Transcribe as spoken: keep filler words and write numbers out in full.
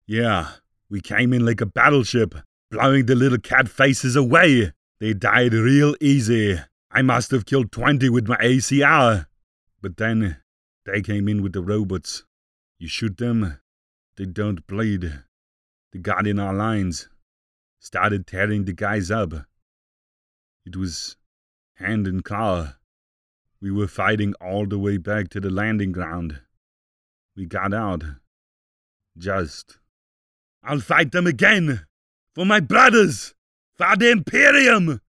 Yeah, we came in like a battleship, blowing the little cat faces away. They died real easy. I must have killed twenty with my A C R. But then, they came in with the robots. You shoot them, they don't bleed. They got in our lines, started tearing the guys up. It was hand and claw. We were fighting all the way back to the landing ground. We got out. Just. I'll fight them again! For my brothers! For the Imperium!